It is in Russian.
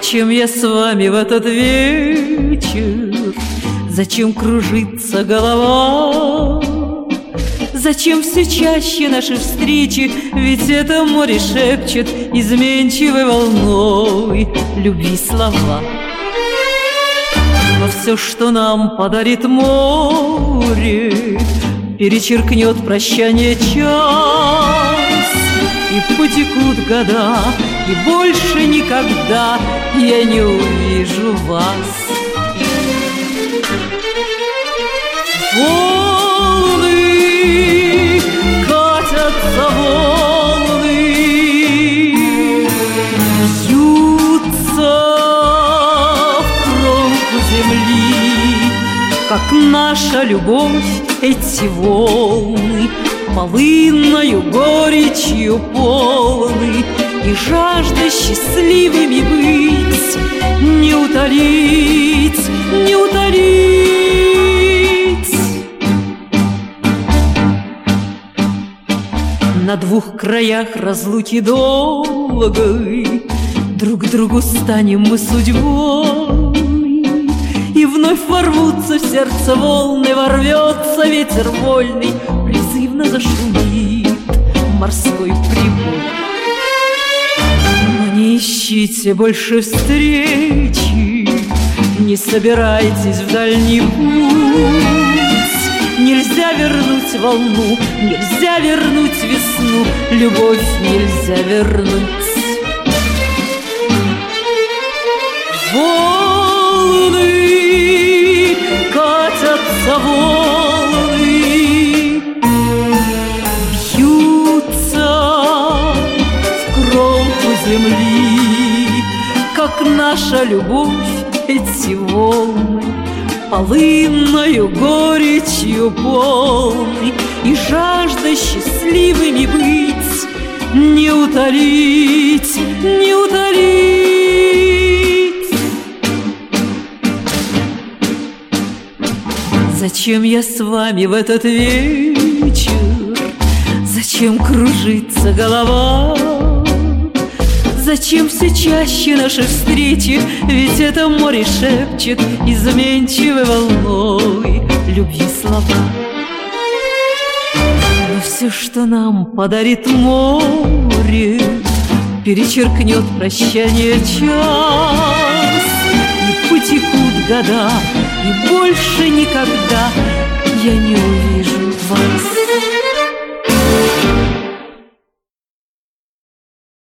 Зачем я с вами в этот вечер? Зачем кружится голова? Зачем все чаще наши встречи? Ведь это море шепчет изменчивой волной любви слова. Но все, что нам подарит море, перечеркнет прощание час, и потекут года, и больше никогда я не увижу вас. Волны, катятся волны, бьются в кромку земли, как наша любовь эти волны полынною горечью полны, и жажда счастливыми быть не утолить, не утолить. На двух краях разлуки долгой друг другу станем мы судьбой, и вновь ворвутся в сердце волны, ворвется ветер вольный, призывно зашумит морской прибой. Но не ищите больше встречи, не собирайтесь в дальний путь. Нельзя вернуть волну, нельзя вернуть весну, любовь нельзя вернуть. Волны, катятся волны, бьются в кромку земли, как наша любовь эти волны полынною горечью полны, и жажда счастливыми быть не утолить, не утолить. Зачем я с вами в этот вечер? Зачем кружится голова? Зачем все чаще наши встречи? Ведь это море шепчет изменчивой волной любви слова. Но все, что нам подарит море, перечеркнет прощание час, и потекут года, и больше никогда я не увижу